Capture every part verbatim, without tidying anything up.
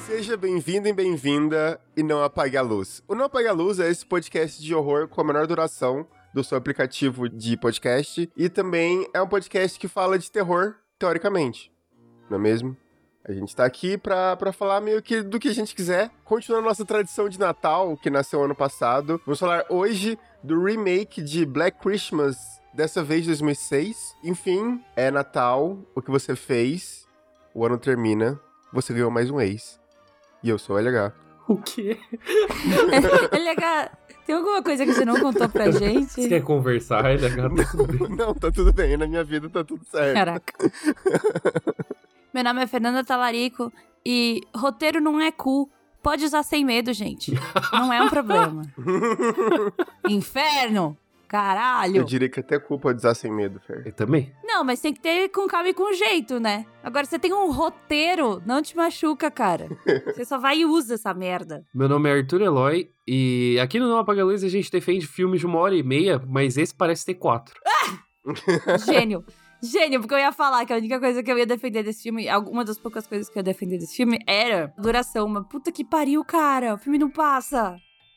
Seja bem-vindo e bem-vinda e não apague a luz. O Não Apague a Luz é esse podcast de horror com a menor duração do seu aplicativo de podcast e também é um podcast que fala de terror, teoricamente, não é mesmo? A gente tá aqui pra, pra falar meio que do que a gente quiser, continuando a nossa tradição de Natal, que nasceu ano passado. Vamos falar hoje do remake de Black Christmas, dessa vez de dois mil e seis. Enfim, é Natal, o que você fez, o ano termina, você ganhou mais um ex. E eu sou o L H. O quê? L H, tem alguma coisa que você não contou pra gente? Você quer conversar, L H? Tá tudo bem. Não, tá tudo bem. Na minha vida tá tudo certo. Caraca. Meu nome é Fernanda Talarico e roteiro não é cu. Pode usar sem medo, gente. Não é um problema. Inferno! Caralho! Eu diria que até culpa de usar sem medo, Fer. Eu também. Não, mas tem que ter com calma e com jeito, né? Agora, você tem um roteiro, não te machuca, cara. Você só vai e usa essa merda. Meu nome é Arthur Eloy e aqui no Não Apaga a Luz a gente defende filmes de uma hora e meia, mas esse parece ter quatro. Ah! Gênio. Gênio, porque eu ia falar que a única coisa que eu ia defender desse filme, alguma das poucas coisas que eu ia defender desse filme era a duração. Mas puta que pariu, cara. O filme não passa.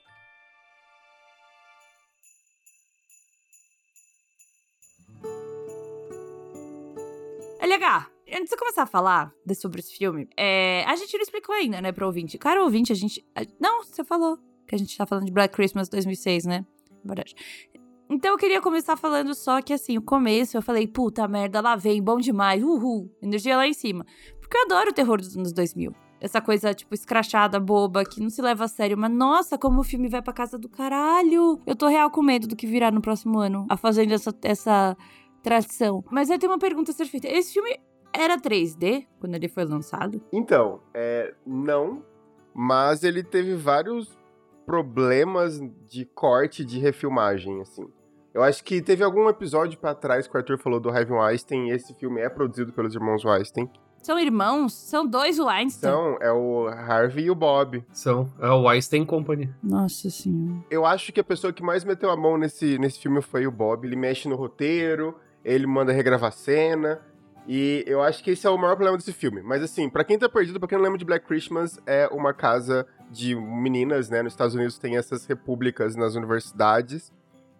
L H, antes de eu começar a falar de, sobre esse filme, é, a gente não explicou ainda, né, pro ouvinte. Cara, ouvinte, a gente... A, não, você falou que a gente tá falando de Black Christmas dois mil e seis, né? Verdade. Então eu queria começar falando só que, assim, o começo eu falei, puta merda, lá vem, bom demais, uhul, energia lá em cima. Porque eu adoro o terror dos anos dois mil. Essa coisa, tipo, escrachada, boba, que não se leva a sério. Mas, nossa, como o filme vai pra casa do caralho. Eu tô real com medo do que virá no próximo ano, a fazendo essa... essa tradição. Mas aí tem uma pergunta a ser feita. Esse filme era três D quando ele foi lançado? Então, é, não, mas ele teve vários problemas de corte, de refilmagem, assim. Eu acho que teve algum episódio pra trás que o Arthur falou do Harvey Weinstein, e esse filme é produzido pelos irmãos Weinstein. São irmãos? São dois Weinstein? Então, é o Harvey e o Bob. São, é o Weinstein Company. Nossa senhora. Eu acho que a pessoa que mais meteu a mão nesse, nesse filme foi o Bob. Ele mexe no roteiro, ele manda regravar cena, e eu acho que esse é o maior problema desse filme. Mas assim, pra quem tá perdido, pra quem não lembra de Black Christmas, é uma casa de meninas, né? Nos Estados Unidos tem essas repúblicas nas universidades,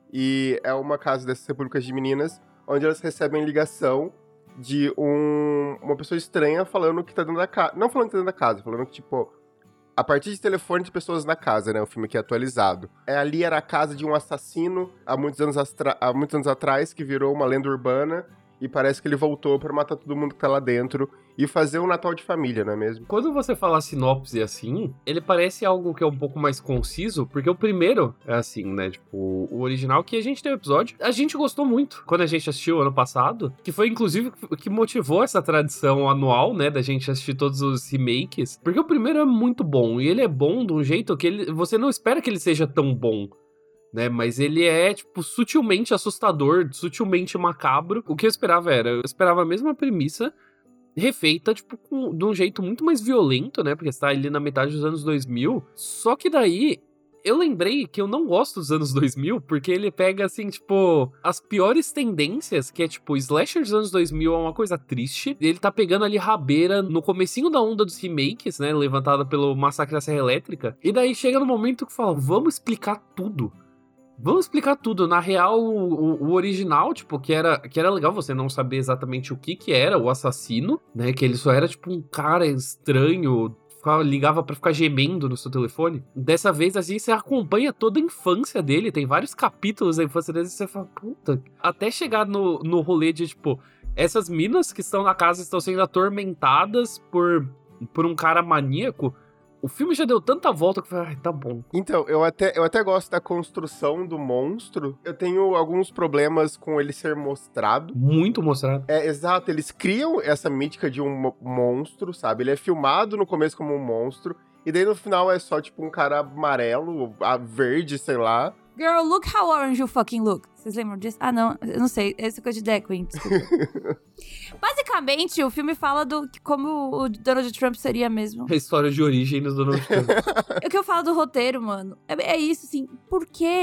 e é uma casa dessas repúblicas de meninas, onde elas recebem ligação de um, uma pessoa estranha falando que tá dentro da casa. Não falando que tá dentro da casa, falando que, tipo, a partir de telefone de pessoas na casa, né? O filme aqui é atualizado. É, ali era a casa de um assassino há muitos anos, astra- há muitos anos atrás, que virou uma lenda urbana. E parece que ele voltou pra matar todo mundo que tá lá dentro e fazer um Natal de família, não é mesmo? Quando você fala a sinopse assim, ele parece algo que é um pouco mais conciso, porque o primeiro é assim, né? Tipo, o original que a gente tem o episódio, a gente gostou muito quando a gente assistiu ano passado, que foi inclusive o que motivou essa tradição anual, né? Da gente assistir todos os remakes, porque o primeiro é muito bom, e ele é bom de um jeito que ele, você não espera que ele seja tão bom. Né, mas ele é, tipo, sutilmente assustador, sutilmente macabro. O que eu esperava era, eu esperava a mesma premissa, refeita, tipo, com, de um jeito muito mais violento, né, porque está ali na metade dos anos dois mil, só que daí, eu lembrei que eu não gosto dos anos dois mil, porque ele pega, assim, tipo, as piores tendências, que é, tipo, slasher dos anos dois mil é uma coisa triste, e ele tá pegando ali rabeira no comecinho da onda dos remakes, né, levantada pelo Massacre da Serra Elétrica, e daí chega no momento que fala, vamos explicar tudo. Vamos explicar tudo. Na real, o, o original, tipo, que era, que era legal você não saber exatamente o que que era o assassino, né? Que ele só era, tipo, um cara estranho, ficava, ligava pra ficar gemendo no seu telefone. Dessa vez, assim, você acompanha toda a infância dele, tem vários capítulos da infância dele, e você fala, puta... Até chegar no, no rolê de, tipo, essas minas que estão na casa estão sendo atormentadas por, por um cara maníaco. O filme já deu tanta volta que eu falei, ah, tá bom. Então, eu até, eu até gosto da construção do monstro. Eu tenho alguns problemas com ele ser mostrado. Muito mostrado. É, exato. Eles criam essa mítica de um mo- monstro, sabe? Ele é filmado no começo como um monstro. E daí no final é só, tipo, um cara amarelo, a verde, sei lá. Girl, look how orange you fucking look. Vocês lembram disso? Ah, não. Eu não sei. Essa coisa de drag queen, desculpa. Basicamente, o filme fala do como o Donald Trump seria mesmo. A história de origem do Donald Trump. O que eu falo do roteiro, mano, é, é isso, assim. Por quê?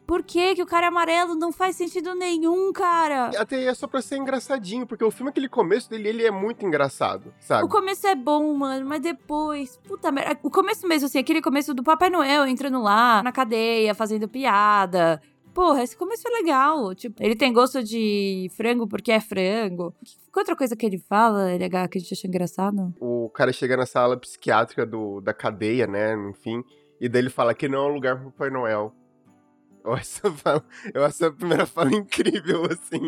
Por que que o cara é amarelo? Não faz sentido nenhum, cara. Até é só pra ser engraçadinho, porque o filme, aquele começo dele, ele é muito engraçado, sabe? O começo é bom, mano, mas depois... Puta merda. O começo mesmo, assim, aquele começo do Papai Noel entrando lá, na cadeia, fazendo piada. Porra, esse começo é legal. Tipo, ele tem gosto de frango porque é frango. Que outra coisa que ele fala, ele é que a gente acha engraçado? O cara chega na sala psiquiátrica do, da cadeia, né, enfim, e daí ele fala que não é um lugar pro Papai Noel. Eu acho essa, fala, eu acho essa primeira fala incrível, assim.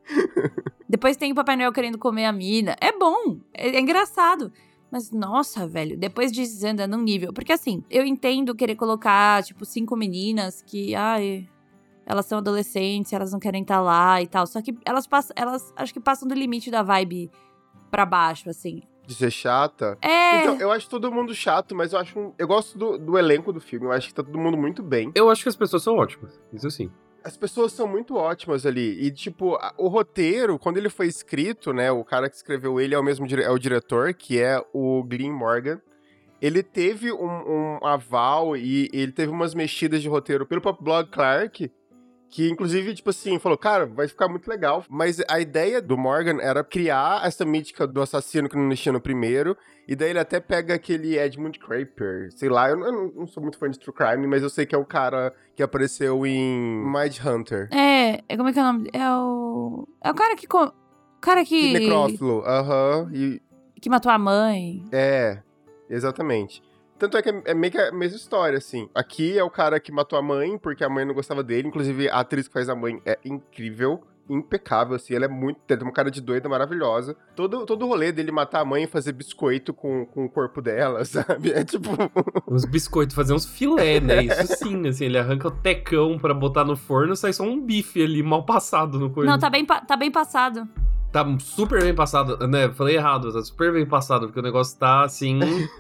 Depois tem o Papai Noel querendo comer a mina. É bom, é, é engraçado. Mas, nossa, velho, depois desanda num nível. Porque, assim, eu entendo querer colocar, tipo, cinco meninas que, ai, elas são adolescentes, elas não querem estar lá e tal. Só que elas passam, elas acho que passam do limite da vibe pra baixo, assim. De ser chata? É. Então, eu acho todo mundo chato, mas eu acho... Um, eu gosto do, do elenco do filme, eu acho que tá todo mundo muito bem. Eu acho que as pessoas são ótimas, isso sim. As pessoas são muito ótimas ali. E, tipo, a, o roteiro, quando ele foi escrito, né, o cara que escreveu ele é o mesmo é o diretor, que é o Glenn Morgan. Ele teve um, um aval e ele teve umas mexidas de roteiro pelo próprio Bob Clark, que, inclusive, tipo assim, falou, cara, vai ficar muito legal. Mas a ideia do Morgan era criar essa mítica do assassino que não mexia no primeiro. E daí ele até pega aquele Edmund Craper, sei lá, eu não, eu não sou muito fã de True Crime, mas eu sei que é o cara que apareceu em Mindhunter. É, é como é que é o nome? É o... É o cara que... O cara que... Necrófilo, aham. Uh-huh, e... Que matou a mãe. É, exatamente. Tanto é que é meio que a mesma história, assim. Aqui é o cara que matou a mãe, porque a mãe não gostava dele. Inclusive, a atriz que faz a mãe é incrível, impecável, assim. Ela é muito... Tem uma cara de doida maravilhosa. Todo, todo o rolê dele matar a mãe e fazer biscoito com, com o corpo dela, sabe? É tipo... Uns biscoitos, fazer uns filé, né? Isso sim, assim. Ele arranca o tecão pra botar no forno, sai só um bife ali, mal passado no coisa. Não, tá bem, tá bem passado. Tá super bem passado, né? Falei errado, tá super bem passado, porque o negócio tá, assim,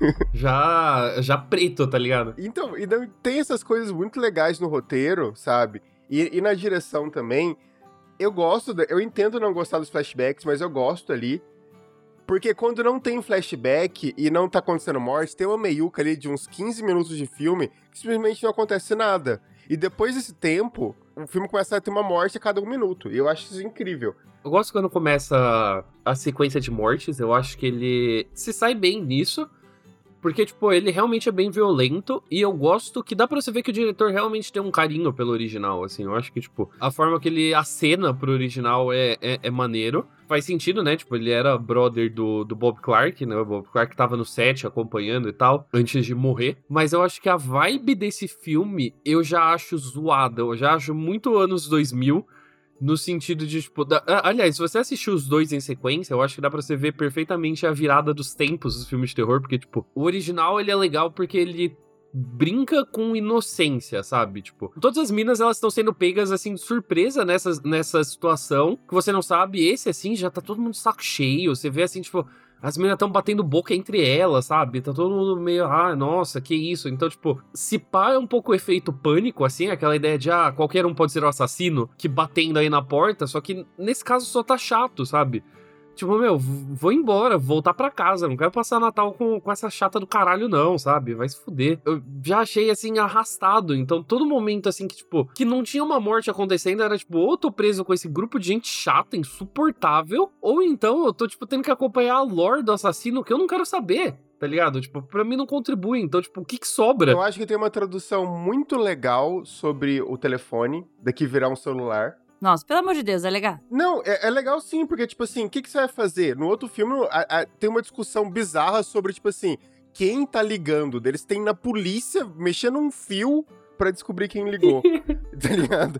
já, já preto, tá ligado? Então, e tem essas coisas muito legais no roteiro, sabe? E, e na direção também. Eu gosto, eu entendo não gostar dos flashbacks, mas eu gosto ali. Porque quando não tem flashback e não tá acontecendo morte, tem uma meiuca ali de uns quinze minutos de filme que simplesmente não acontece nada. E depois desse tempo, o filme começa a ter uma morte a cada um minuto. E eu acho isso incrível. Eu gosto quando começa a sequência de mortes, eu acho que ele se sai bem nisso, porque, tipo, ele realmente é bem violento, e eu gosto que dá pra você ver que o diretor realmente tem um carinho pelo original, assim, eu acho que, tipo, a forma que ele acena pro original é, é, é maneiro, faz sentido, né, tipo, ele era brother do, do Bob Clark, né, o Bob Clark tava no set acompanhando e tal, antes de morrer, mas eu acho que a vibe desse filme eu já acho zoada, eu já acho muito anos dois mil, no sentido de, tipo... Da... Aliás, se você assistiu os dois em sequência, eu acho que dá pra você ver perfeitamente a virada dos tempos dos filmes de terror, porque, tipo, o original, ele é legal porque ele brinca com inocência, sabe? Tipo, todas as minas, elas estão sendo pegas, assim, de surpresa nessa, nessa situação, que você não sabe. Esse, assim, já tá todo mundo de saco cheio. Você vê, assim, tipo... As meninas estão batendo boca entre elas, sabe? Tá todo mundo meio, ah, nossa, que isso. Então, tipo, se pá é um pouco o efeito pânico, assim, aquela ideia de, ah, qualquer um pode ser o assassino, que batendo aí na porta, só que nesse caso só tá chato, sabe? Tipo, meu, vou embora, voltar pra casa, não quero passar Natal com, com essa chata do caralho não, sabe? Vai se fuder. Eu já achei, assim, arrastado, então todo momento, assim, que, tipo, que não tinha uma morte acontecendo, era, tipo, ou eu tô preso com esse grupo de gente chata, insuportável, ou então eu tô, tipo, tendo que acompanhar a lore do assassino que eu não quero saber, tá ligado? Tipo, pra mim não contribui, então, tipo, o que que sobra? Eu acho que tem uma tradução muito legal sobre o telefone, daqui virar um celular. Nossa, pelo amor de Deus, é legal. Não, é, é legal sim, porque, tipo assim, o que, que você vai fazer? No outro filme, a, a, tem uma discussão bizarra sobre, tipo assim, quem tá ligando. Eles têm na polícia mexendo um fio pra descobrir quem ligou, tá ligado?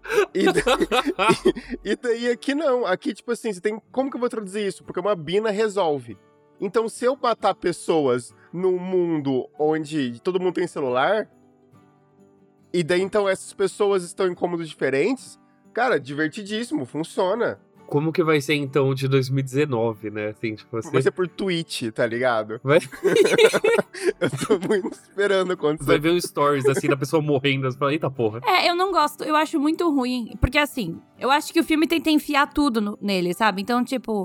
E daí, e, e daí aqui não, aqui, tipo assim, você tem... Como que eu vou traduzir isso? Porque uma bina resolve. Então, se eu matar pessoas num mundo onde todo mundo tem celular, e daí, então, essas pessoas estão em cômodos diferentes... Cara, divertidíssimo, funciona. Como que vai ser, então, de dois mil e dezenove, né? Assim, tipo assim... Vai ser por Twitch, tá ligado? Vai... Eu tô muito esperando acontecer. Vai ver um stories, assim, da pessoa morrendo. Você fala, eita porra. É, eu não gosto. Eu acho muito ruim. Porque, assim, eu acho que o filme tenta enfiar tudo no, nele, sabe? Então, tipo...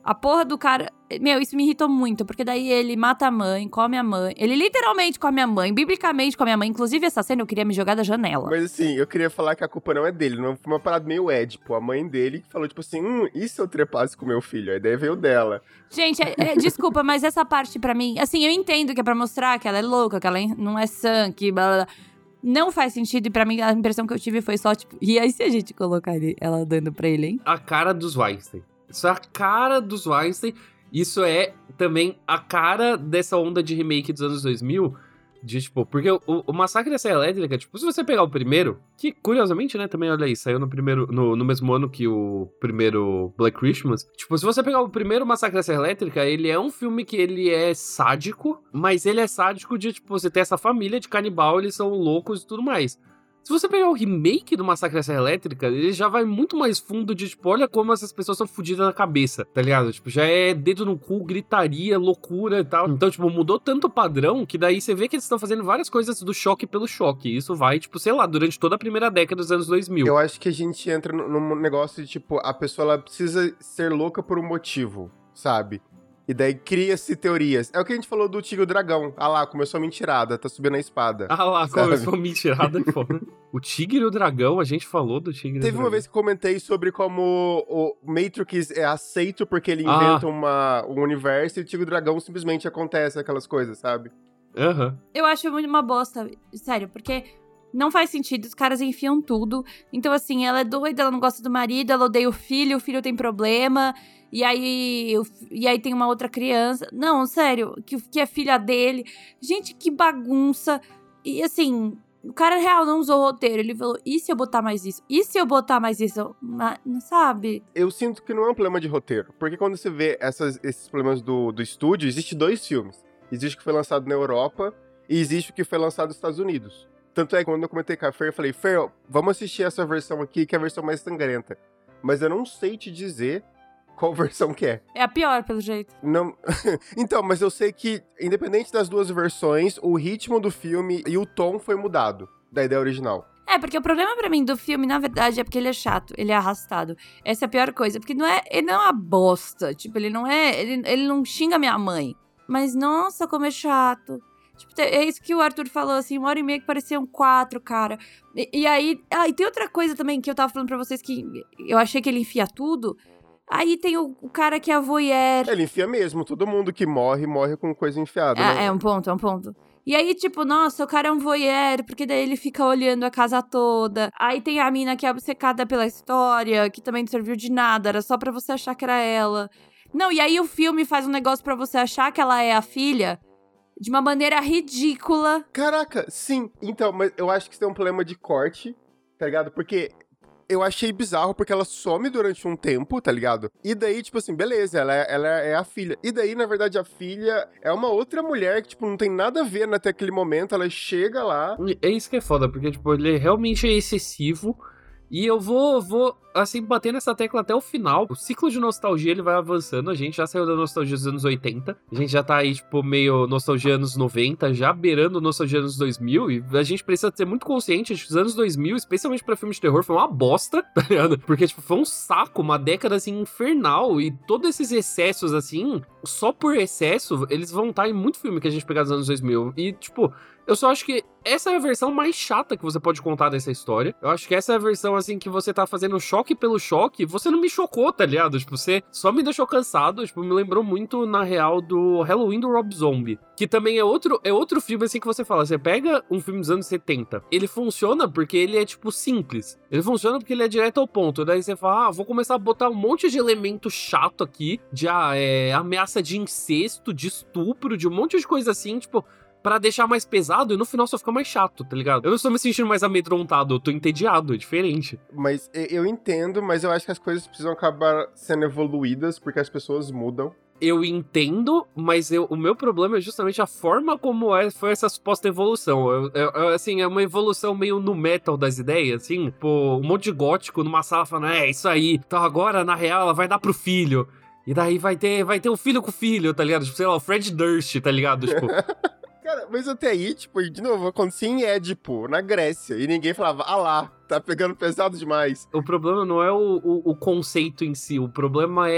A porra do cara... Meu, isso me irritou muito, porque daí ele mata a mãe, come a mãe. Ele literalmente come a mãe, biblicamente come a mãe. Inclusive, essa cena eu queria me jogar da janela. Mas assim, eu queria falar que a culpa não é dele, não foi uma parada meio Édipo. A mãe dele que falou, tipo assim, hum, e se eu trepasse com meu filho? A ideia veio dela. Gente, é, é, desculpa, mas essa parte pra mim... Assim, eu entendo que é pra mostrar que ela é louca, que ela não é sã, que blá, blá, blá. Não faz sentido, e pra mim a impressão que eu tive foi só, tipo... E aí se a gente colocar ele, ela dando pra ele, hein? A cara dos Weinstein. Isso é a cara dos Weinstein. Isso é também a cara dessa onda de remake dos anos dois mil. De, tipo, porque o, o Massacre da Serra Elétrica, tipo, se você pegar o primeiro, que curiosamente, né, também, olha aí, saiu no primeiro, no, no mesmo ano que o primeiro Black Christmas. Tipo, se você pegar o primeiro Massacre da Serra Elétrica, ele é um filme que ele é sádico, mas ele é sádico de, tipo, você ter essa família de canibal, eles são loucos e tudo mais. Se você pegar o remake do Massacre da Serra Elétrica, ele já vai muito mais fundo de, tipo, olha como essas pessoas são fodidas na cabeça, tá ligado? Tipo, já é dedo no cu, gritaria, loucura e tal. Então, tipo, mudou tanto o padrão que daí você vê que eles estão fazendo várias coisas do choque pelo choque. E isso vai, tipo, sei lá, durante toda a primeira década dos anos dois mil. Eu acho que a gente entra num negócio de, tipo, a pessoa ela precisa ser louca por um motivo, sabe? E daí cria-se teorias. É o que a gente falou do Tigre e o Dragão. Ah lá, começou a mentirada, tá subindo a espada. Ah lá, sabe? começou a mentirada. Foda. O Tigre e o Dragão, a gente falou do Tigre e o Dragão. Teve uma vez que eu comentei sobre como o Matrix é aceito porque ele Ah. inventa uma, um universo e o Tigre e o Dragão simplesmente acontece aquelas coisas, sabe? Aham. Uhum. Eu acho muito uma bosta, sério, porque não faz sentido, os caras enfiam tudo. Então, assim, ela é doida, ela não gosta do marido, ela odeia o filho, o filho tem problema, e aí, e aí tem uma outra criança. Não, sério, que, que é filha dele. Gente, que bagunça. E, assim, o cara real não usou o roteiro. Ele falou, e se eu botar mais isso? E se eu botar mais isso? Mas, não sabe? Eu sinto que não é um problema de roteiro, porque quando você vê essas, esses problemas do, do estúdio, existe dois filmes. Existe o que foi lançado na Europa e existe o que foi lançado nos Estados Unidos. Tanto é que quando eu comentei com a Fer, eu falei, Fer, vamos assistir essa versão aqui, que é a versão mais sangrenta. Mas eu não sei te dizer qual versão que é. É a pior, pelo jeito. Não... Então, mas eu sei que, independente das duas versões, o ritmo do filme e o tom foi mudado da ideia original. É, porque o problema pra mim do filme, na verdade, é porque ele é chato, ele é arrastado. Essa é a pior coisa, porque não é, ele não é uma bosta. Tipo, ele não é... Ele, ele não xinga minha mãe. Mas, nossa, como é chato. Tipo, é isso que o Arthur falou, assim, uma hora e meia que parecia um quatro, cara. E, e aí... Ah, e tem outra coisa também que eu tava falando pra vocês que eu achei que ele enfia tudo. Aí tem o, o cara que é voyeur. Ele enfia mesmo, todo mundo que morre, morre com coisa enfiada, É, né? é um ponto, é um ponto. E aí, tipo, nossa, o cara é um voyeur, porque daí ele fica olhando a casa toda. Aí tem a mina que é obcecada pela história, que também não serviu de nada, era só pra você achar que era ela. Não, e aí o filme faz um negócio pra você achar que ela é a filha de uma maneira ridícula. Caraca, sim. Então, mas eu acho que isso é um problema de corte, tá ligado? Porque eu achei bizarro, porque ela some durante um tempo, tá ligado? E daí, tipo assim, beleza, ela é, ela é a filha. E daí, na verdade, a filha é uma outra mulher que, tipo, não tem nada a ver até aquele momento. Ela chega lá... É isso que é foda, porque, tipo, ele realmente é excessivo. E eu vou, vou, assim, bater nessa tecla até o final. O ciclo de nostalgia, ele vai avançando. A gente já saiu da nostalgia dos anos oitenta. A gente já tá aí, tipo, meio nostalgia anos noventa, já beirando nostalgia anos dois mil. E a gente precisa ser muito consciente de que os anos dois mil, especialmente pra filmes de terror, foi uma bosta, tá ligado? Porque, tipo, foi um saco, uma década, assim, infernal. E todos esses excessos, assim, só por excesso, eles vão estar em muito filme que a gente pegar dos anos dois mil. E, tipo... Eu só acho que essa é a versão mais chata que você pode contar dessa história. Eu acho que essa é a versão, assim, que você tá fazendo choque pelo choque. Você não me chocou, tá ligado? Tipo, você só me deixou cansado. Tipo, me lembrou muito, na real, do Halloween do Rob Zombie. Que também é outro, é outro filme, assim, que você fala. Você pega um filme dos anos setenta. Ele funciona porque ele é, tipo, simples. Ele funciona porque ele é direto ao ponto. Daí você fala, ah, vou começar a botar um monte de elemento chato aqui. De ah, é, ameaça de incesto, de estupro, de um monte de coisa assim, tipo... Pra deixar mais pesado e no final só fica mais chato, tá ligado? Eu não estou me sentindo mais amedrontado, eu tô entediado, é diferente. Mas eu entendo, mas eu acho que as coisas precisam acabar sendo evoluídas porque as pessoas mudam. Eu entendo, mas eu, o meu problema é justamente a forma como é, foi essa suposta evolução. Eu, eu, assim, é uma evolução meio no metal das ideias, assim. Pô, um monte de gótico numa sala falando, é, isso aí. Então agora, na real, ela vai dar pro filho. E daí vai ter, vai ter um filho com o filho, tá ligado? Tipo, sei lá, o Fred Durst, tá ligado? Tipo... Cara, mas até aí, tipo, de novo, acontecia em Édipo, na Grécia, e ninguém falava, ah lá, tá pegando pesado demais. O problema não é o, o, o conceito em si, o problema é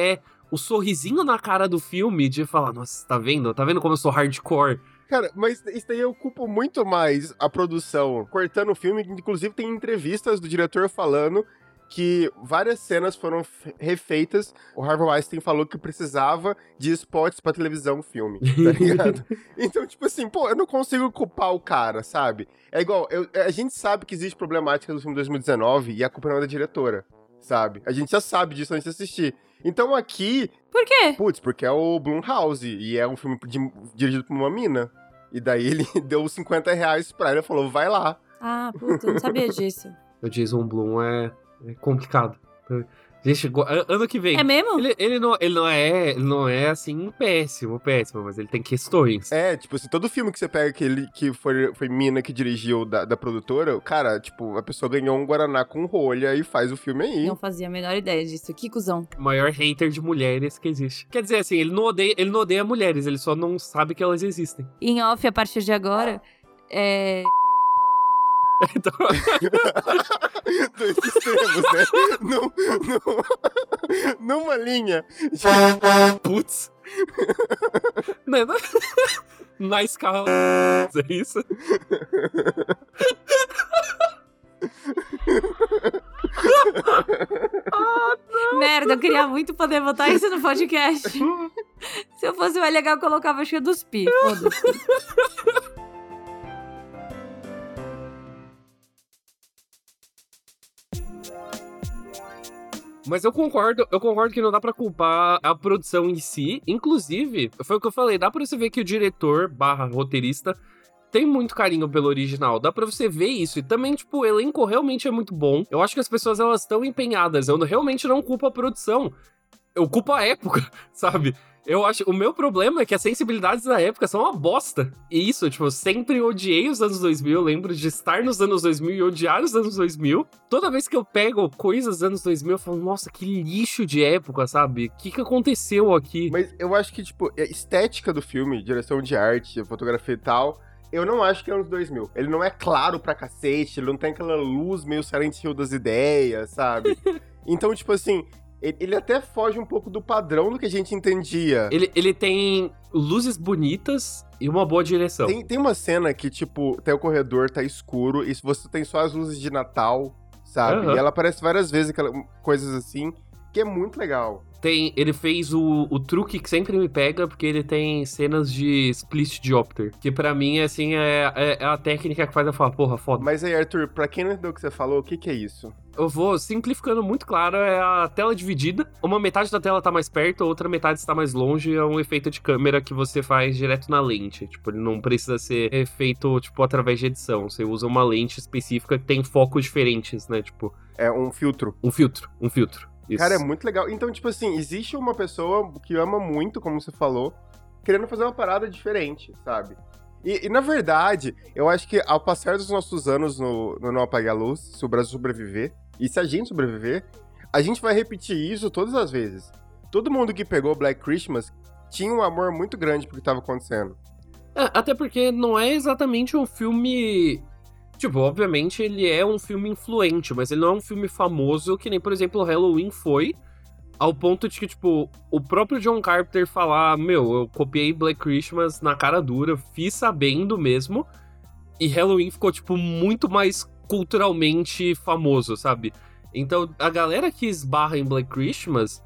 o sorrisinho na cara do filme de falar, nossa, tá vendo? Tá vendo como eu sou hardcore? Cara, mas isso daí eu culpo muito mais a produção, cortando o filme, inclusive tem entrevistas do diretor falando que várias cenas foram refeitas. O Harvey Weinstein falou que precisava de spots pra televisão filme, tá ligado? Então, tipo assim, pô, eu não consigo culpar o cara, sabe? É igual, eu, a gente sabe que existe problemática do filme dois mil e dezenove e a culpa não é da diretora, sabe? A gente já sabe disso antes de assistir. Então aqui... Por quê? Putz, porque é o Blumhouse e é um filme de, dirigido por uma mina. E daí ele deu cinquenta reais pra ela e falou, vai lá. Ah, puta, eu não sabia disso. O Jason Blum é, é complicado. Gente, ano que vem. É mesmo? Ele, ele, não, ele, não é, ele não é, assim, péssimo, péssimo, mas ele tem questões. É, tipo assim, todo filme que você pega que, ele, que foi, foi mina que dirigiu da, da produtora, cara, tipo, a pessoa ganhou um Guaraná com rolha e faz o filme aí. Não fazia a menor ideia disso. Que cuzão. O maior hater de mulheres que existe. Quer dizer, assim, ele não odeia, ele não odeia mulheres, ele só não sabe que elas existem. Em off, a partir de agora, é... Então... Dois extremos, né? Num, num, numa linha. Putz. Não, não... Na escala... É isso? Ah, merda, eu queria muito poder botar isso no podcast. Se eu fosse mais legal, eu colocava cheio dos pi. Foda-se. Mas eu concordo, eu concordo que não dá pra culpar a produção em si. Inclusive, foi o que eu falei, dá pra você ver que o diretor barra roteirista tem muito carinho pelo original. Dá pra você ver isso. E também, tipo, o elenco realmente é muito bom. Eu acho que as pessoas, elas estão empenhadas. Eu realmente não culpo a produção. Eu culpo a época, sabe? Eu acho... O meu problema é que as sensibilidades da época são uma bosta. E isso, tipo, eu sempre odiei os anos dois mil. Eu lembro de estar nos anos dois mil e odiar os anos dois mil. Toda vez que eu pego coisas dos anos dois mil, eu falo, nossa, que lixo de época, sabe? O que que aconteceu aqui? Mas eu acho que, tipo, a estética do filme, direção de arte, fotografia e tal... Eu não acho que é anos dois mil. Ele não é claro pra cacete, ele não tem aquela luz meio Silent Hill das ideias, sabe? Então, tipo assim, ele até foge um pouco do padrão do que a gente entendia. Ele, ele tem luzes bonitas e uma boa direção. Tem, tem uma cena que, tipo, tem o corredor, tá escuro, e você tem só as luzes de Natal, sabe? Uhum. E ela aparece várias vezes, aquela, coisas assim, que é muito legal. Tem, ele fez o, o truque que sempre me pega, porque ele tem cenas de split diopter, que pra mim, assim, é, é, é a técnica que faz eu falar, porra, foda. Mas aí, Arthur, pra quem não entendeu o que você falou, o que que é isso? Eu vou simplificando muito claro, é a tela dividida. Uma metade da tela tá mais perto, a outra metade está mais longe. É um efeito de câmera que você faz direto na lente. Tipo, ele não precisa ser feito, tipo, através de edição. Você usa uma lente específica que tem focos diferentes, né? Tipo... É um filtro. Um filtro, um filtro. Isso. Cara, é muito legal. Então, tipo assim, existe uma pessoa que ama muito, como você falou, querendo fazer uma parada diferente, sabe? E, e na verdade, eu acho que ao passar dos nossos anos no, no Não Apague a Luz, se o Brasil sobreviver, e se a gente sobreviver, a gente vai repetir isso todas as vezes. Todo mundo que pegou Black Christmas tinha um amor muito grande pro que tava acontecendo. É, até porque não é exatamente um filme... Tipo, obviamente ele é um filme influente, mas ele não é um filme famoso, que nem, por exemplo, Halloween foi, ao ponto de que, tipo, o próprio John Carpenter falar, meu, eu copiei Black Christmas na cara dura, fiz sabendo mesmo, e Halloween ficou, tipo, muito mais culturalmente famoso, sabe? Então, a galera que esbarra em Black Christmas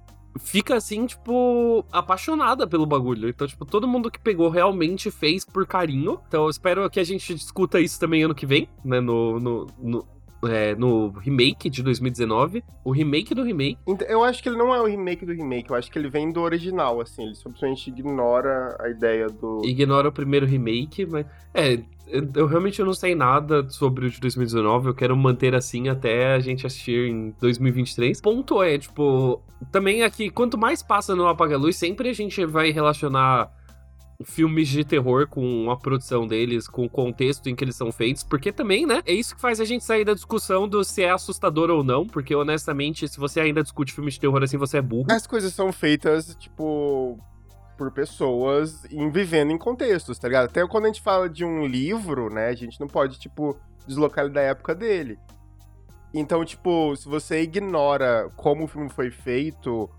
fica, assim, tipo, apaixonada pelo bagulho. Então, tipo, todo mundo que pegou realmente fez por carinho. Então, eu espero que a gente discuta isso também ano que vem, né, no... no, no... É, no remake de dois mil e dezenove. O remake do remake. Então, eu acho que ele não é o remake do remake. Eu acho que ele vem do original, assim. Ele simplesmente ignora a ideia do... Ignora o primeiro remake, mas... É, eu, eu realmente não sei nada sobre o de dois mil e dezenove. Eu quero manter assim até a gente assistir em dois mil e vinte e três. Ponto é, tipo... Também aqui, quanto mais passa no Apaga a Luz, sempre a gente vai relacionar filmes de terror com a produção deles, com o contexto em que eles são feitos, porque também, né, é isso que faz a gente sair da discussão do se é assustador ou não, porque honestamente, se você ainda discute filmes de terror assim, você é burro. As coisas são feitas, tipo, por pessoas em, vivendo em contextos, tá ligado? Até quando a gente fala de um livro, né, a gente não pode, tipo, deslocar ele da época dele. Então, tipo, se você ignora como o filme foi feito,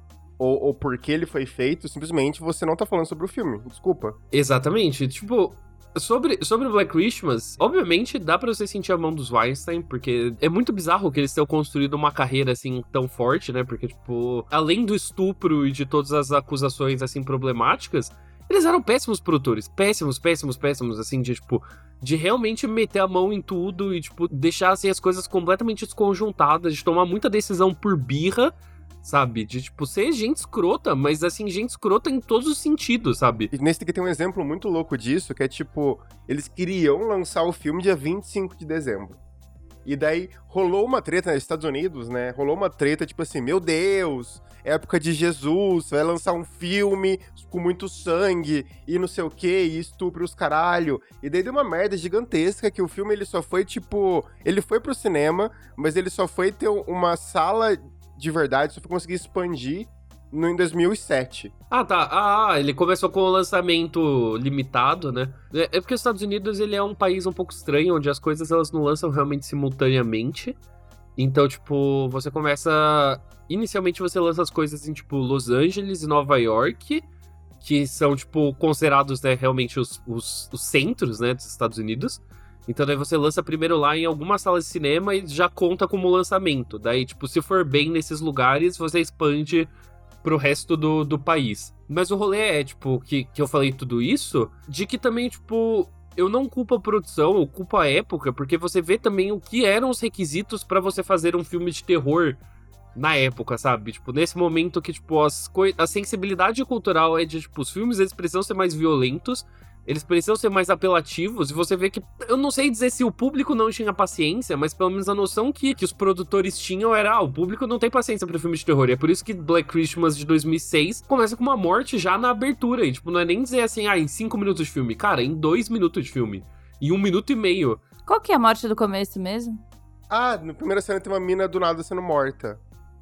ou, ou por que ele foi feito, simplesmente você não tá falando sobre o filme. Desculpa. Exatamente. Tipo, sobre, sobre o Black Christmas, obviamente dá pra você sentir a mão dos Weinstein, porque é muito bizarro que eles tenham construído uma carreira, assim, tão forte, né? Porque, tipo, além do estupro e de todas as acusações, assim, problemáticas, eles eram péssimos produtores. Péssimos, péssimos, péssimos, assim, de, tipo, de realmente meter a mão em tudo e, tipo, deixar, assim, as coisas completamente desconjuntadas, de tomar muita decisão por birra, sabe? De, tipo, ser gente escrota, mas, assim, gente escrota em todos os sentidos, sabe? E nesse aqui tem um exemplo muito louco disso, que é, tipo, eles queriam lançar o filme dia vinte e cinco de dezembro. E daí rolou uma treta nos Estados Unidos, né? Rolou uma treta, tipo assim, meu Deus, época de Jesus, vai lançar um filme com muito sangue e não sei o que, e estupro os caralho. E daí deu uma merda gigantesca que o filme, ele só foi, tipo... Ele foi pro cinema, mas ele só foi ter uma sala de verdade, só foi conseguir expandir no, em dois mil e sete. Ah, tá. Ah, ele começou com o lançamento limitado, né? É, é porque os Estados Unidos, ele é um país um pouco estranho, onde as coisas, elas não lançam realmente simultaneamente. Então, tipo, você começa... Inicialmente, você lança as coisas em, tipo, Los Angeles e Nova York, que são, tipo, considerados, né, realmente os, os, os centros, né, dos Estados Unidos. Então, daí você lança primeiro lá em alguma sala de cinema e já conta como lançamento. Daí, tipo, se for bem nesses lugares, você expande pro resto do, do país. Mas o rolê é, tipo, que, que eu falei tudo isso, de que também, tipo, eu não culpo a produção, eu culpo a época, porque você vê também o que eram os requisitos pra você fazer um filme de terror na época, sabe? Tipo, nesse momento que, tipo, as coi- a sensibilidade cultural é de, tipo, os filmes, eles precisam ser mais violentos, eles precisam ser mais apelativos, e você vê que, eu não sei dizer se o público não tinha paciência, mas pelo menos a noção que, que os produtores tinham era, ah, o público não tem paciência pra filme de terror, e é por isso que Black Christmas de dois mil e seis começa com uma morte já na abertura, e tipo, não é nem dizer assim, ah, em cinco minutos de filme, cara, em dois minutos de filme, em um minuto e meio. Qual que é a morte do começo mesmo? Ah, na primeira cena tem uma mina do nada sendo morta.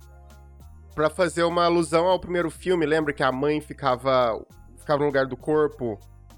Pra fazer uma alusão ao primeiro filme, lembra que a mãe ficava, ficava no lugar do corpo?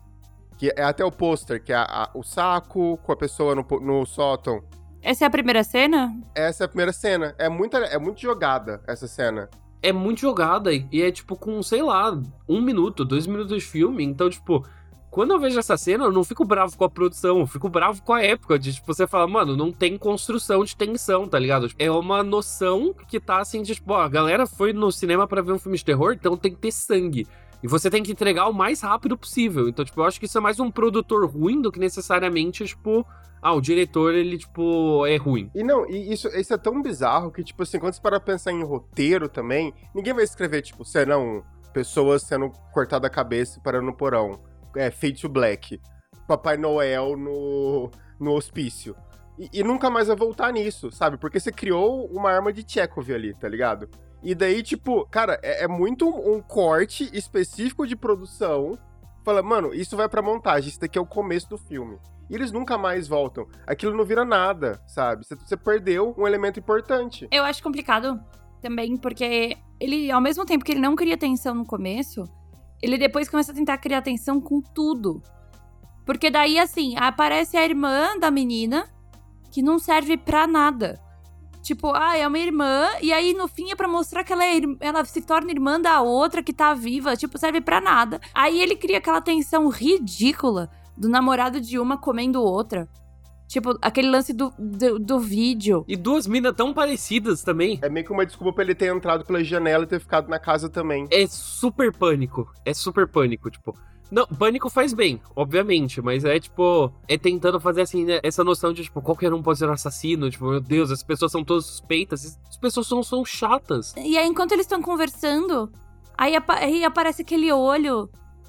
Que é até o pôster, que é a, a, o saco com a pessoa no, no sótão. Essa é a primeira cena? Essa é a primeira cena. É, muita, é muito jogada, essa cena. É muito jogada, e é tipo com, sei lá, um minuto, dois minutos de filme, então, tipo... Quando eu vejo essa cena, eu não fico bravo com a produção, eu fico bravo com a época, de, tipo, você fala, mano, não tem construção de tensão, tá ligado? É uma noção que tá, assim, de, tipo, ó, a galera foi no cinema pra ver um filme de terror, então tem que ter sangue. E você tem que entregar o mais rápido possível. Então, tipo, eu acho que isso é mais um produtor ruim do que necessariamente, tipo... Ah, o diretor, ele, tipo, é ruim. E não, e isso, isso é tão bizarro que, tipo assim, quando você para pensar em roteiro também, ninguém vai escrever, tipo, serão pessoas sendo cortadas a cabeça e parando no porão. É, Fade to Black. Papai Noel no, no hospício. E, e nunca mais vai voltar nisso, sabe? Porque você criou uma arma de Chekhov ali, tá ligado? E daí, tipo, cara, é, é muito um, um corte específico de produção. Fala, mano, isso vai pra montagem, isso daqui é o começo do filme. E eles nunca mais voltam. Aquilo não vira nada, sabe? Você, você perdeu um elemento importante. Eu acho complicado também, porque ele, ao mesmo tempo que ele não cria tensão no começo, ele depois começa a tentar criar tensão com tudo. Porque daí, assim, aparece a irmã da menina, que não serve pra nada. Tipo, ah, é uma irmã, e aí no fim é pra mostrar que ela, é, ela se torna irmã da outra que tá viva, tipo, serve pra nada. Aí ele cria aquela tensão ridícula do namorado de uma comendo outra. Tipo, aquele lance do, do, do vídeo. E duas minas tão parecidas também. É meio que uma desculpa pra ele ter entrado pela janela e ter ficado na casa também. É super pânico. É super pânico, tipo... Não, pânico faz bem, obviamente, mas é, tipo... É tentando fazer, assim, né, essa noção de, tipo, qualquer um pode ser um assassino. Tipo, meu Deus, as pessoas são todas suspeitas. As pessoas são, são chatas. E aí, enquanto eles estão conversando, aí, apa- aí aparece aquele olho...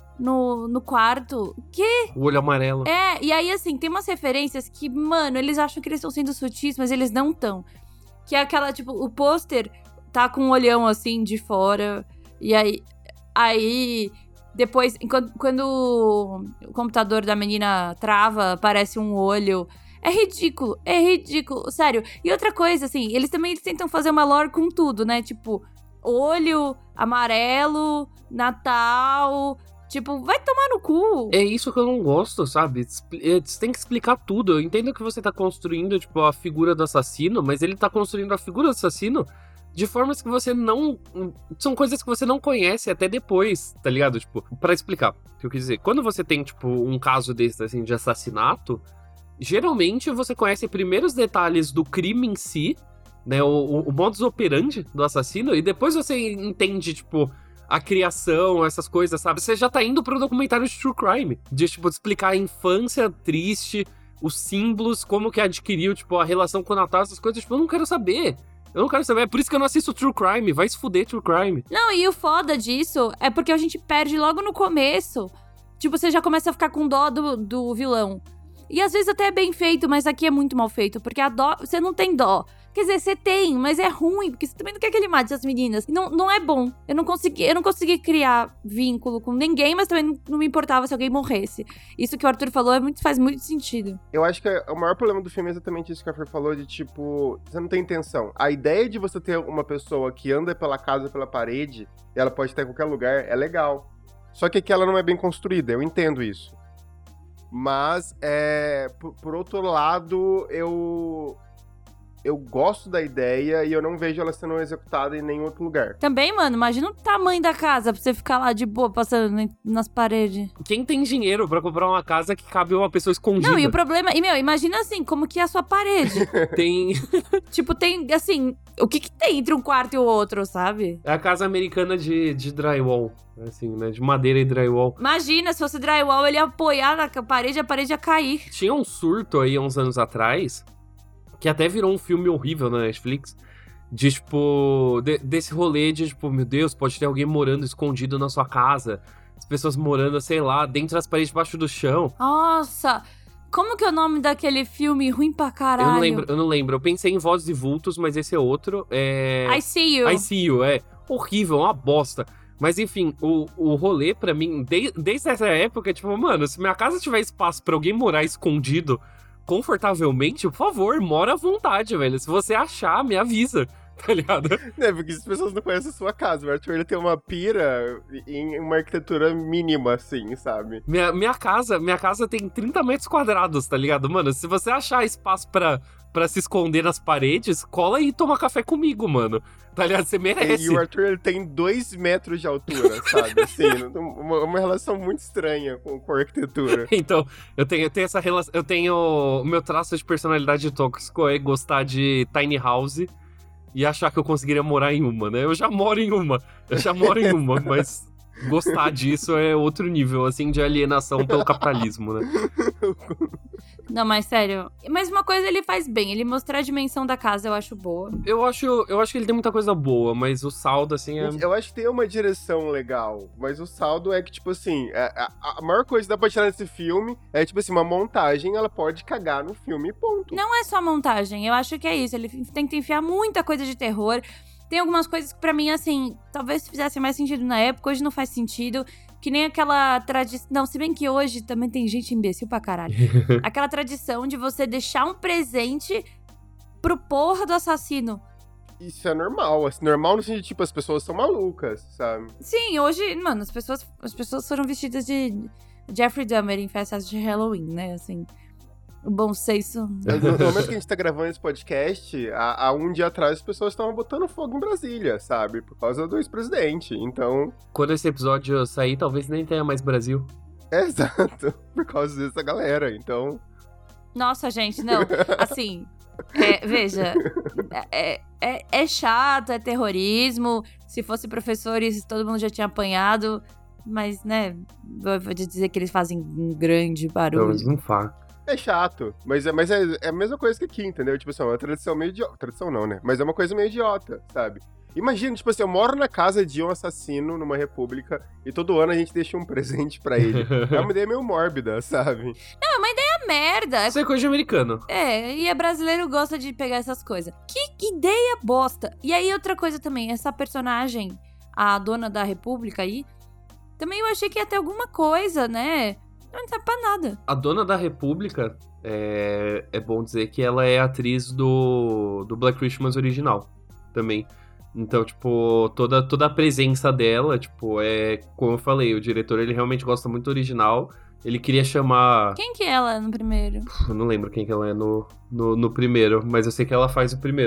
No, no quarto. Que? O olho amarelo. É, e aí, assim, tem umas referências que, mano, eles acham que eles estão sendo sutis, mas eles não estão. Que é aquela, tipo, o pôster tá com um olhão, assim, de fora. E aí, aí depois, quando, quando o computador da menina trava, aparece um olho. É ridículo, é ridículo, sério. E outra coisa, assim, eles também eles tentam fazer uma lore com tudo, né? Tipo, olho amarelo, Natal... Tipo, vai tomar no cu. É isso que eu não gosto, sabe? Você tem que explicar tudo. Eu entendo que você tá construindo, tipo, a figura do assassino, mas ele tá construindo a figura do assassino de formas que você não... São coisas que você não conhece até depois, tá ligado? Tipo, pra explicar o que eu quis dizer. Quando você tem, tipo, um caso desse, assim, de assassinato, geralmente você conhece primeiro os detalhes do crime em si, né? O, o, o modus operandi do assassino, e depois você entende, tipo... a criação, essas coisas, sabe? Você já tá indo pro documentário de True Crime. De, tipo, explicar a infância triste, os símbolos, como que adquiriu, tipo, a relação com o Natal, essas coisas. Tipo, eu não quero saber. Eu não quero saber. É por isso que eu não assisto True Crime. Vai se fuder, True Crime. Não, e o foda disso é porque a gente perde logo no começo. Tipo, você já começa a ficar com dó do, do vilão. E às vezes até é bem feito, mas aqui é muito mal feito. Porque a dó, você não tem dó. Quer dizer, você tem, mas é ruim, porque você também não quer que ele mate as meninas. Não, não é bom. Eu não consegui, eu não consegui criar vínculo com ninguém, mas também não, não me importava se alguém morresse. Isso que o Arthur falou é muito, faz muito sentido. Eu acho que o maior problema do filme é exatamente isso que o Arthur falou, de tipo, você não tem intenção. A ideia de você ter uma pessoa que anda pela casa, pela parede, e ela pode estar em qualquer lugar, é legal. Só que aqui ela não é bem construída, eu entendo isso. Mas, é, por, por outro lado, eu... eu gosto da ideia e eu não vejo ela sendo executada em nenhum outro lugar. Também, mano, imagina o tamanho da casa pra você ficar lá de boa, passando nas paredes. Quem tem dinheiro pra comprar uma casa que cabe uma pessoa escondida? Não, e o problema... E, meu, imagina assim, como que é a sua parede. Tem... Tipo, tem, assim... O que que tem entre um quarto e o outro, sabe? É a casa americana de, de drywall, assim, né? De madeira e drywall. Imagina, se fosse drywall, ele ia apoiar na parede e a parede ia cair. Tinha um surto aí, uns anos atrás... que até virou um filme horrível na Netflix, de, tipo, de, desse rolê de, tipo, meu Deus, pode ter alguém morando escondido na sua casa, as pessoas morando, sei lá, dentro das paredes, debaixo do chão. Nossa, como que é o nome daquele filme ruim pra caralho? Eu não lembro, eu não lembro, eu pensei em Vozes e Vultos, mas esse é outro, é... I See You. I See You, é horrível, uma bosta. Mas enfim, o, o rolê pra mim, de, desde essa época, tipo, mano, se minha casa tiver espaço pra alguém morar escondido, confortavelmente, por favor, mora à vontade, velho. Se você achar, me avisa, tá ligado? É, porque as pessoas não conhecem a sua casa. O Arthur, ele tem uma pira em uma arquitetura mínima, assim, sabe? Minha, minha casa, minha casa tem trinta metros quadrados, tá ligado? Mano, se você achar espaço pra, pra se esconder nas paredes, cola e toma café comigo, mano. Tá ligado? Você merece. E o Arthur, ele tem dois metros de altura, sabe? Assim, uma, uma relação muito estranha com, com a arquitetura. Então, eu tenho, eu tenho essa relação. Eu tenho. O meu traço de personalidade tóxico é gostar de tiny house e achar que eu conseguiria morar em uma, né? Eu já moro em uma. Eu já moro em uma, mas gostar disso é outro nível, assim, de alienação pelo capitalismo, né? Não, mas sério. Mas uma coisa ele faz bem, ele mostrar a dimensão da casa eu acho boa. Eu acho, eu acho que ele tem muita coisa boa, mas o saldo, assim, é... Eu acho que tem uma direção legal, mas o saldo é que, tipo assim, a, a, a maior coisa que dá pra tirar nesse filme é, tipo assim, uma montagem, ela pode cagar no filme e ponto. Não é só montagem, eu acho que é isso. Ele tenta enfiar muita coisa de terror. Tem algumas coisas que pra mim, assim, talvez fizessem mais sentido na época, hoje não faz sentido. Que nem aquela tradição... Não, se bem que hoje também tem gente imbecil pra caralho. Aquela tradição de você deixar um presente pro porra do assassino. Isso é normal, assim, normal no sentido de, tipo, as pessoas são malucas, sabe? Sim, hoje, mano, as pessoas, as pessoas foram vestidas de Jeffrey Dahmer em festas de Halloween, né, assim... O bom senso. No, no momento que a gente tá gravando esse podcast, há, há um dia atrás as pessoas estavam botando fogo em Brasília, sabe? Por causa do ex-presidente, então... Quando esse episódio sair, talvez nem tenha mais Brasil. É, exato. Por causa dessa galera, então... Nossa, gente, não. Assim, é, veja, é, é, é chato, é terrorismo. Se fosse professores, todo mundo já tinha apanhado. Mas, né, vou dizer que eles fazem um grande barulho. Não, eles não fazem. É chato, mas, é, mas é, é a mesma coisa que aqui, entendeu? Tipo assim, é uma tradição meio idiota. Tradição não, né? Mas é uma coisa meio idiota, sabe? Imagina, tipo assim, eu moro na casa de um assassino numa república e todo ano a gente deixa um presente pra ele. É uma ideia meio mórbida, sabe? Não, é uma ideia merda. Isso é coisa de americano. É, e é brasileiro gosta de pegar essas coisas. Que ideia bosta. E aí, outra coisa também, essa personagem, a dona da república aí, também eu achei que ia ter alguma coisa, né? Não serve pra nada. A dona da república, é, é bom dizer que ela é atriz do, do Black Christmas original também. Então, tipo, toda, toda a presença dela, tipo, é... Como eu falei, o diretor, ele realmente gosta muito do original. Ele queria chamar... Quem que é ela no primeiro? Eu não lembro quem que ela é no, no, no primeiro, mas eu sei que ela faz o primeiro.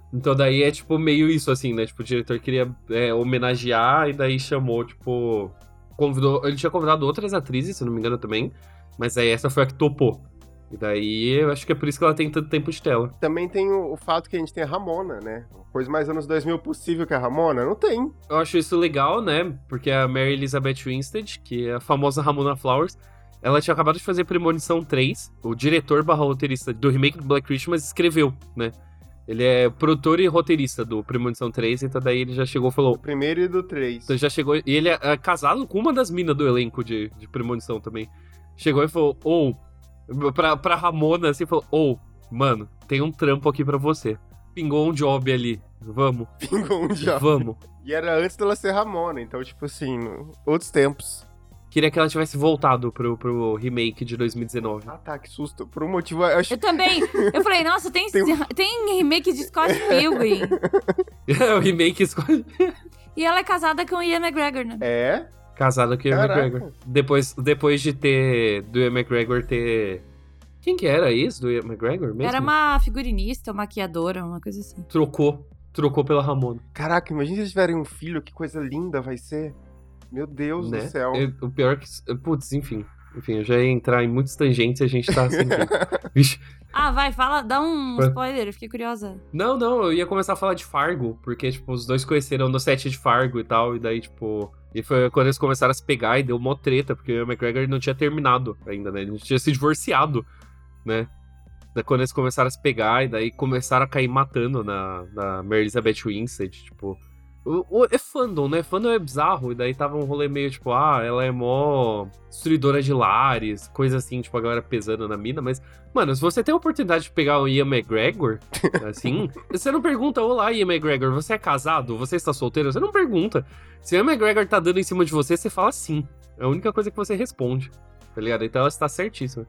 Então daí é, tipo, meio isso, assim, né? Tipo, o diretor queria é, homenagear e daí chamou, tipo... Convidou... Ele tinha convidado outras atrizes, se não me engano, também. Mas aí essa foi a que topou. E daí eu acho que é por isso que ela tem tanto tempo de tela. Também tem o, o fato que a gente tem a Ramona, né? Coisa mais anos dois mil possível que a Ramona. Não tem. Eu acho isso legal, né? Porque a Mary Elizabeth Winstead, que é a famosa Ramona Flowers, ela tinha acabado de fazer Premonição três. O diretor barra roteirista do remake do Black Christmas escreveu, né? Ele é produtor e roteirista do Premonição três, então daí ele já chegou e falou... Do primeiro e do três. Então já chegou... E ele é, é casado com uma das minas do elenco de, de Premonição também. Chegou e falou, ou... Oh, pra, pra Ramona, assim, falou, ou, oh, mano, tem um trampo aqui pra você. Pingou um job ali, vamos. Pingou um job. Vamos. E era antes dela ser Ramona, então, tipo assim, outros tempos. Queria que ela tivesse voltado pro, pro remake de dois mil e dezenove. Ah, tá, que susto. Por um motivo, eu acho... Eu também. Eu falei, nossa, tem, tem... tem remake de Scott Pilgrim. É, o remake Scott... E ela é casada com o Ian McGregor, né? É? Casada com o Ian McGregor. Depois, depois de ter... Do Ian McGregor ter... Quem que era isso do Ian McGregor mesmo? Era uma figurinista, uma maquiadora, uma coisa assim. Trocou. Trocou pela Ramona. Caraca, imagina se eles tiverem um filho, que coisa linda vai ser. Meu Deus né? do céu. Eu, o pior que... Putz, enfim. Enfim, eu já ia entrar em muitos tangentes e a gente tá assim... Vixe. Ah, vai, fala, dá um spoiler, eu fiquei curiosa. Não, não, eu ia começar a falar de Fargo, porque, tipo, os dois conheceram no set de Fargo e tal, e daí, tipo... E foi quando eles começaram a se pegar e deu mó treta, porque o McGregor não tinha terminado ainda, né? Ele não tinha se divorciado, né? Daí quando eles começaram a se pegar, e daí começaram a cair matando na, na Mary Elizabeth Winstead, tipo... O, o, é fandom, né? Fandom é bizarro, e daí tava um rolê meio, tipo, ah, ela é mó destruidora de lares, coisa assim, tipo, a galera pesando na mina, mas... Mano, se você tem a oportunidade de pegar o Ian McGregor, assim, você não pergunta, olá, Ian McGregor, você é casado? Você está solteiro? Você não pergunta. Se o Ian McGregor tá dando em cima de você, você fala sim. É a única coisa que você responde, tá ligado? Então ela está certíssima.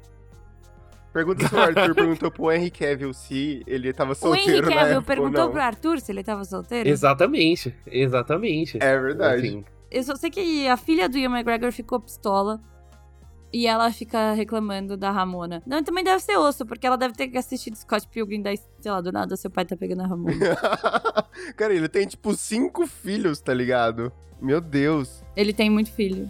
Pergunta se o Arthur perguntou pro Henry Cavill se ele tava solteiro. O Henry na Cavill época, perguntou ou pro Arthur se ele tava solteiro? Exatamente, exatamente. É verdade. Enfim. Eu só sei que a filha do Ian McGregor ficou pistola. E ela fica reclamando da Ramona. Não, também deve ser osso, porque ela deve ter assistido Scott Pilgrim, daí, sei lá, do nada seu pai tá pegando a Ramona. Cara, ele tem, tipo, cinco filhos, tá ligado? Meu Deus. Ele tem muito filho.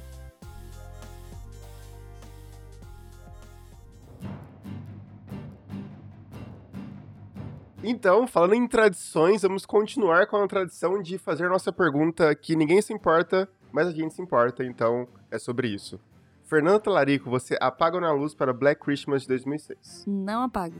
Então, falando em tradições, vamos continuar com a tradição de fazer nossa pergunta que ninguém se importa, mas a gente se importa, então é sobre isso. Fernanda Talarico, você apaga ou não a luz para Black Christmas de dois mil e seis? Não apago.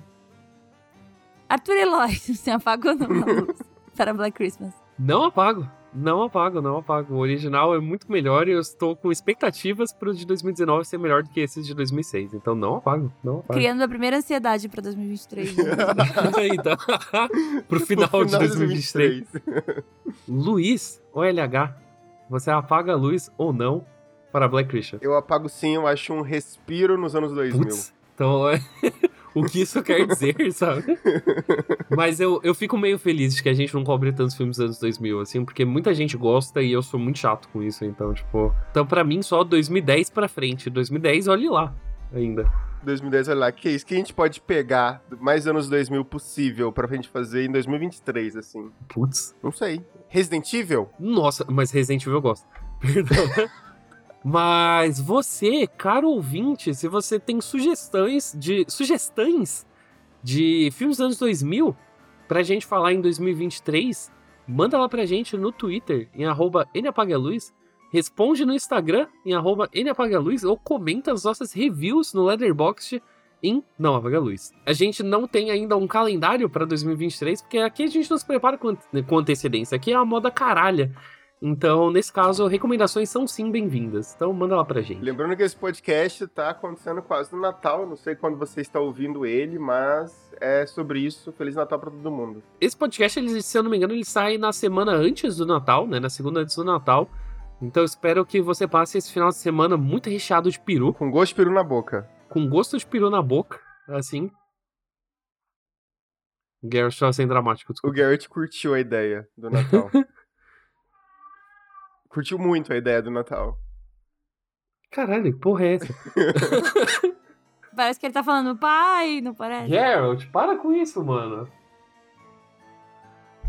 Arthur Eloy, você apaga ou não a luz para Black Christmas? Não apago, não apago, não apago. O original é muito melhor e eu estou com expectativas para o de dois mil e dezenove ser melhor do que esse de dois mil e seis. Então não apago, não apago. Criando a primeira ansiedade para dois mil e vinte e três. Né? então, pro final, final de dois mil e vinte e três. dois mil e vinte e três. Luiz, O L H, você apaga a luz ou não para Black Christmas? Eu apago sim, eu acho um respiro nos anos dois mil. Putz, então, o que isso quer dizer, sabe? Mas eu, eu fico meio feliz de que a gente não cobre tantos filmes dos anos dois mil, assim, porque muita gente gosta e eu sou muito chato com isso, então, tipo... Então, pra mim, só dois mil e dez pra frente. dois mil e dez, olhe lá, ainda. dois mil e dez, olha lá, que é isso que a gente pode pegar mais anos dois mil possível pra gente fazer em dois mil e vinte e três, assim? Putz. Não sei. Resident Evil? Nossa, mas Resident Evil eu gosto. Perdão. Mas você, caro ouvinte, se você tem sugestões de sugestões de filmes dos anos dois mil pra gente falar em dois mil e vinte e três, manda lá pra gente no Twitter, em arroba napagaluz, responde no Instagram, em arroba napagaluz, ou comenta as nossas reviews no Letterboxd em Não Apaga Luz. A gente não tem ainda um calendário pra dois mil e vinte e três, porque aqui a gente não se prepara com, com antecedência, aqui é a moda caralha. Então, nesse caso, recomendações são sim bem-vindas. Então, manda lá pra gente. Lembrando que esse podcast tá acontecendo quase no Natal. Não sei quando você está ouvindo ele, mas é sobre isso. Feliz Natal pra todo mundo. Esse podcast, ele, se eu não me engano, ele sai na semana antes do Natal, né? Na segunda antes do Natal. Então, eu espero que você passe esse final de semana muito recheado de peru. Com gosto de peru na boca. Com gosto de peru na boca, assim. O Garrett tá sendo dramático, desculpa. O Garrett curtiu a ideia do Natal. Curtiu muito a ideia do Natal. Caralho, que porra é essa? Parece que ele tá falando pai, não parece? Geralt, para com isso, mano.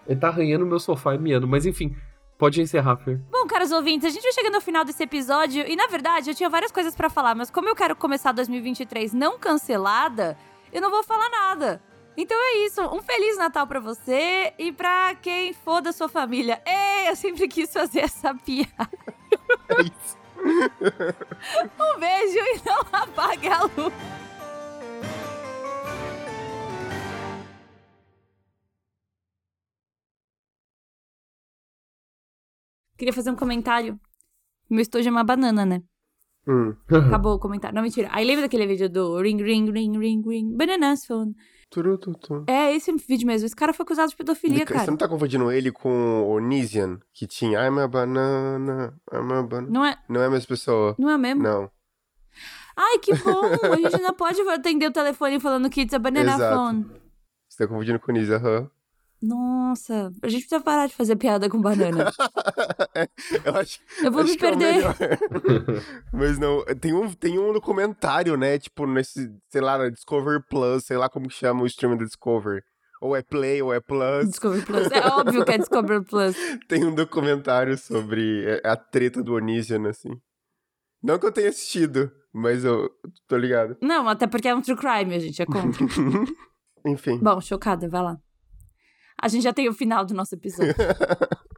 Ele tá arranhando meu sofá e miando, mas enfim, pode encerrar, Fer. Bom, caros ouvintes, a gente vai chegando ao final desse episódio e, na verdade, eu tinha várias coisas pra falar, mas como eu quero começar dois mil e vinte e três não cancelada, eu não vou falar nada. Então é isso, um Feliz Natal pra você e pra quem for da sua família. Ei, eu sempre quis fazer essa piada. É isso. Um beijo e não apague a luz. Queria fazer um comentário. Meu estojo é uma banana, né? Hum. Acabou o comentário. Não, mentira. Aí lembra daquele vídeo do ring, ring, ring, ring, ring, bananas phone. Turu, tu, tu. É esse vídeo mesmo. Esse cara foi acusado de pedofilia, Ele- cara. Você não tá confundindo ele com o Onision, que tinha I'm a banana, I'm a banana. Não é, Não é a mesma pessoa. não é mesmo? Não. Ai, que bom! A gente não pode atender o telefone falando que it's a banana Exato. phone. Você tá confundindo com o Onision, aham. Nossa, a gente precisa parar de fazer piada com banana. Eu acho, Eu vou acho me que é o perder. melhor. Mas não, tem um, tem um documentário, né? Tipo, nesse, sei lá, na Discovery Plus, sei lá como que chama o streaming da Discovery. Ou é Play, ou é Plus. Discovery Plus. É óbvio que é Discovery Plus. Tem um documentário sobre a treta do Onision, assim. Não que eu tenha assistido, mas eu tô ligado. Não, até porque é um true crime, a gente é contra. Enfim. Bom, chocada, vai lá. A gente já tem o final do nosso episódio.